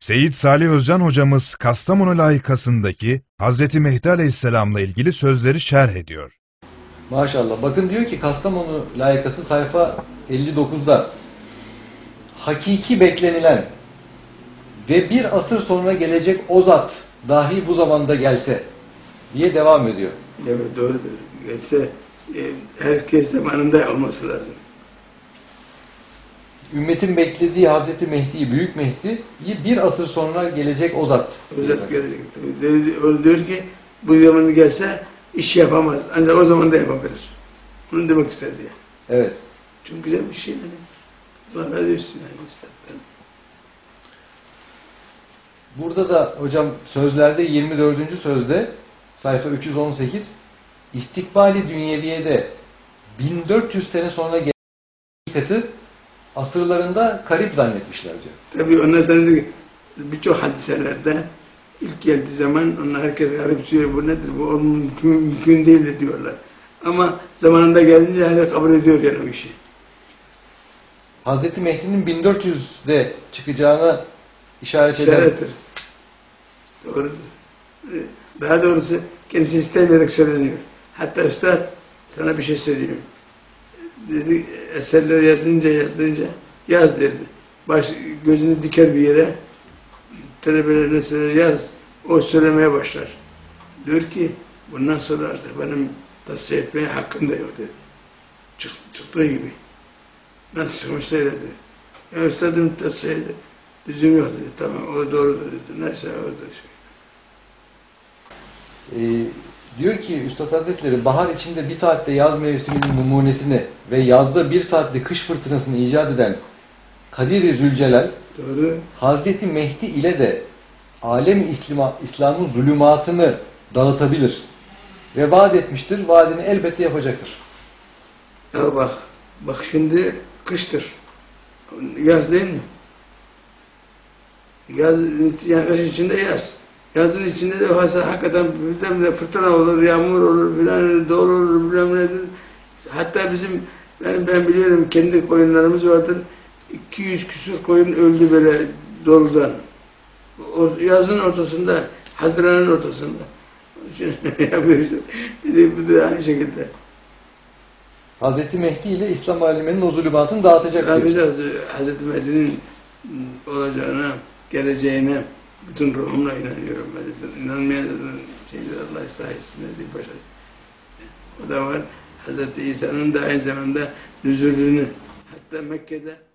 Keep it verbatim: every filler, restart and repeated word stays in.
Seyyid Salih Özcan hocamız Kastamonu layıkasındaki Hazreti Mehdi Aleyhisselam'la ilgili sözleri şerh ediyor. Maşallah. Bakın diyor ki Kastamonu layıkası sayfa elli dokuzda hakiki beklenilen ve bir asır sonra gelecek o zat dahi bu zamanda gelse diye devam ediyor. Evet, doğrudur. Gelse e, herkes zamanında olması lazım. Ümmetin beklediği Hazreti Mehdi'yi, Büyük Mehdi'yi bir asır sonra gelecek o zat. O zat gelecek. O diyor ki bu zamanda gelse iş yapamaz. Ancak o zaman da yapabilir. Onu demek istedi yani. Evet. Çok güzel bir şey yani. Allah razı olsun yani üstadlarım. Burada da hocam sözlerde yirmi dördüncü sözde sayfa üç yüz on sekiz istikbali dünyeviyede bin dört yüz sene sonra gelecek hakikati asırlarında karip zannetmişler diyor. Tabii ondan sonra birçok hadiselerde ilk geldiği zaman onlar herkes garipsiyor. Bu nedir? Bu mümkün, mümkün değildir diyorlar. Ama zamanında gelince herkes kabul ediyor yani o işi. Hazreti Mehdi'nin bin dört yüzde çıkacağına işaret eden... İşarettir. Doğrudur. Daha doğrusu kendisi istemeyerek söyleniyor. Hatta üstad sana bir şey söyleyeyim. Dedi, eserler yazınca yazınca yaz derdi. Baş, gözünü diker bir yere talebelerine söyler yaz. O söylemeye başlar. Diyor ki bundan sonra artık benim tasfiye etmeye hakkım da yok dedi. Çık, çıktığı gibi. Nasıl çıkmışsa öyle dedi. Ya üstadım tasfiye dedi. Düzüm yok dedi. Tamam o doğru dedi. Neyse o da şey. Ee, diyor ki Üstad Hazretleri bahar içinde bir saatte yaz mevsiminin numunesini ve yazda bir saatte kış fırtınasını icat eden Kadir-i Zülcelal Doğru. Hazreti Mehdi ile de alem-i İslam'ın zulümatını dağıtabilir ve vaat etmiştir. Vaadini elbette yapacaktır. Ya bak, bak şimdi kıştır. Yaz değil mi? Yaz, yani kış içinde yaz. Yazın içinde de hakikaten birden fırtına olur, yağmur olur, filan doğru olur, bilmem nedir. Hatta bizim, ben, ben biliyorum kendi koyunlarımız vardır. iki yüz küsur koyun öldü böyle doludan. O, yazın ortasında, Haziran'ın ortasında. Yapıyoruz. Bu da aynı şekilde. Hazreti Mehdi ile İslam aleminin o zulümatını dağıtacak. Dağıtacağız. Hazreti Mehdi'nin olacağına, geleceğine bütün ruhumla inanıyorum. Ben inanmayan şeyler Allah ıslah etsin dediği başa. O da var. Hazreti İsa'nın da aynı zamanda nüzulünü hatta Mekke'de